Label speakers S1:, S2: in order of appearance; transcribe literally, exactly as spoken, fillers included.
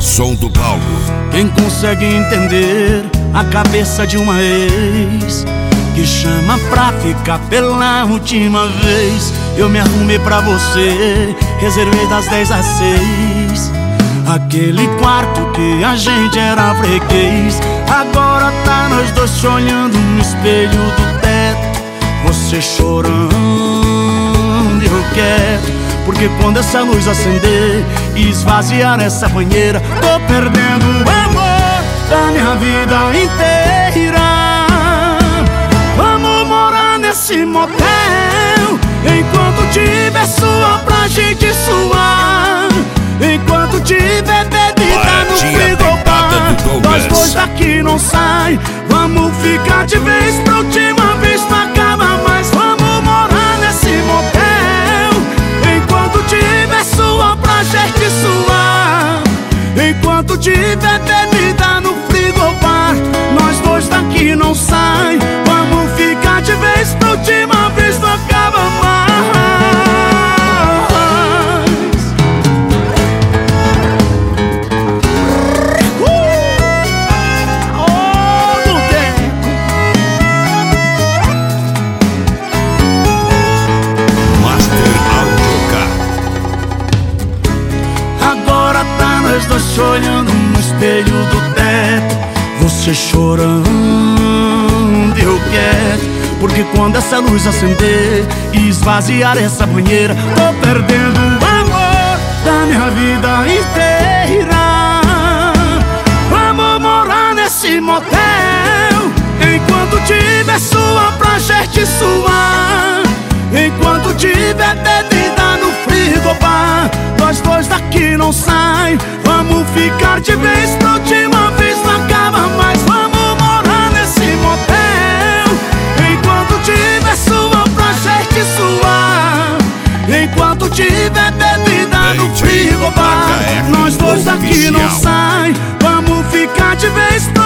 S1: Som do Paulo.
S2: Quem consegue entender a cabeça de uma ex que chama pra ficar pela última vez? Eu me arrumei pra você, reservei das dez às seis aquele quarto que a gente era freguês. Agora tá nós dois se olhando no espelho do teto, você chorando e eu quieto. Porque quando essa luz acender e esvaziar essa banheira, tô perdendo o amor da minha vida inteira. Vamos morar nesse motel, enquanto tiver suor pra gente suar, enquanto tiver bebida no frigobar. Nós dois daqui não sai, vamos ficar de vez pra última vez, não acaba mais. Vamos morar nesse motel, enquanto tiver suor pra gente suar, enquanto tiver bebida no frigobar. Nós dois daqui não sai, vamos ficar de vez pra última vez, não acaba mais. Nós dois olhando no espelho do teto, você chorando e eu quieto. Porque quando essa luz acender e esvaziar essa banheira, tô perdendo o amor da minha vida inteira. Vamos morar nesse motel, enquanto tiver suor pra gente suar, enquanto tiver bebida no frigobar. Nós dois daqui não sai, vamos ficar de vez pra última vez, não acaba mais. Vamos morar nesse motel, enquanto tiver suor pra gente suar, enquanto tiver bebida no frigobar. Nós dois daqui não sai, vamos ficar de vez pra